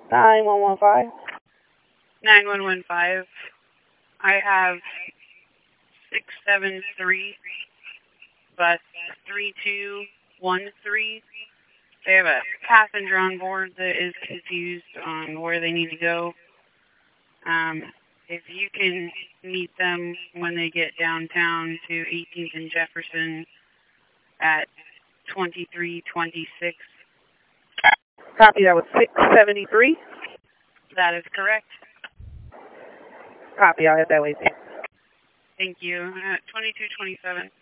9115. 9115. I have 673, bus 3213. They have a passenger on board that is confused on where they need to go. If you can meet them when they get downtown to 18th and Jefferson at 2326. Copy, that was 673. That is correct. Copy, I'll head that way. Thank you. 2227.